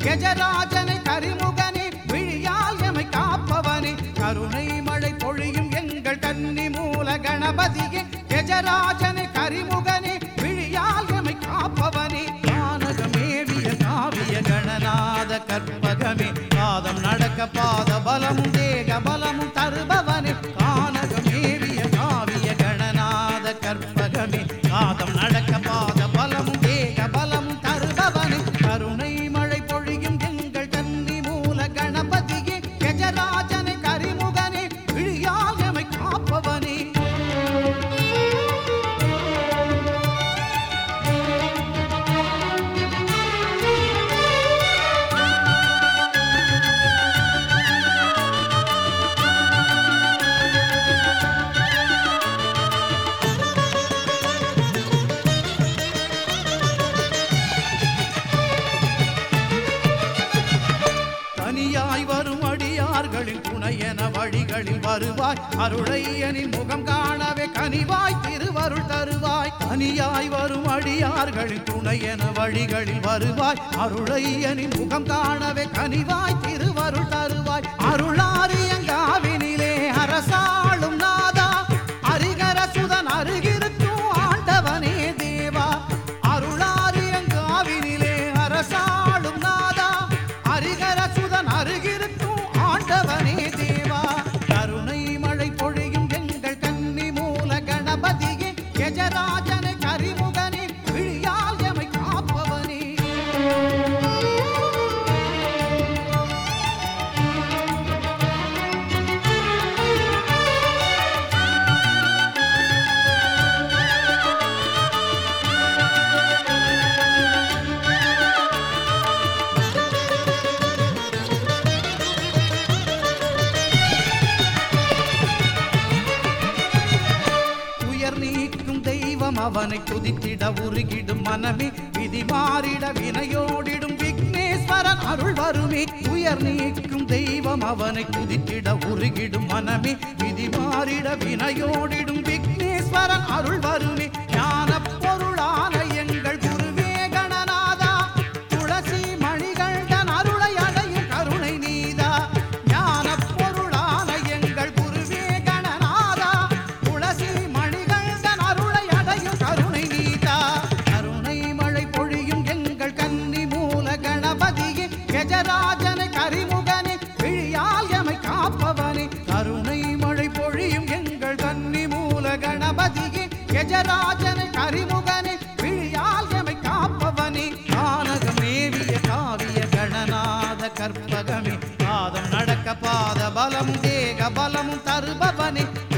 கஜராஜனை கரிமுகனே விழியால் எமை காப்பவனே கருணை மழை பொழியும் எங்கள் கன்னி மூல கணபதியே கஜராஜனை கரிமுகனே விழியால் எமை காப்பவனே கானகமேவிய காவிய கணநாத கற்பகமே பாதம் நடக்க பாத பலமும் தேக பலமும் தருபவனே கானகமேவிய காவிய கணநாத கற்பகமே பாதம் நடக்க பாத பலமும் தேக பலமும் தருபவனே கருணை மழை பொழியும் எங்கள் கன்னி மூல கணபதியே கஜராஜனை கரிமுகனே விழியால் எமை காப்பவனே தனியாய் வரும் அடியார்களின் துணையென வழிகளில் வருவாய் அருளையனின் முகம் காணவே கனிவாய் திருவருள் தருவாய் தனியாய் வரும் அடியார்களின் துணையென வழிகளில் வருவாய் அருளையனின் முகம் காணவே கனிவாய் திருவருள் தருவாய் அருளாரியங்காவினிலே அரசாளும் நாதா அரிகர சுதன் அருகிருக்கும் ஆண்டவனே தேவா அருளாரியங்காவினிலே அரசாளும் நாதா அரிகர சுதன் அருகிருக்கும் ஆண்டவனே தேவா கருணை மழை பொழியும் எங்கள் கன்னி மூல கணபதியே கஜராஜனை கரிமுகனே விழியால் எமை காப்பவனே நீக்கும் தெய்வம் அவனை துதித்திட உருகிடும் மனமே விதி மாறிட வினையோடிடும் விக்னேஸ்வரன் அருள் வருமே உயர் நீக்கும் தெய்வம் அவனை துதித்திட உருகிடும் மனமே விதி மாறிட வினையோடிடும் விக்னேஸ்வரன் அருள் வருமே ஞான பொருளான எங்கள் குருவே கணநாதா துளசி மணிகண்டன் அருளை அடையும் கருணை நீதா ஞான பொருளான எங்கள் குருவே கணநாதா துளசி கருணை நீதா கருணை மழை பொழியும் எங்கள் கன்னி மூல கணபதியே கஜராஜனை கரிமுகனே விழியால் எமை காப்பவனே கருணை மழை பொழியும் எங்கள் கன்னி மூல கணபதியே கஜராஜனை கரிமுகனே விழியால் எமை காப்பவனே கானகமேவிய காவிய கணநாத கற்பகமே பாதம் நடக்க பாத பலமும் தேக பலமும் தருபவனே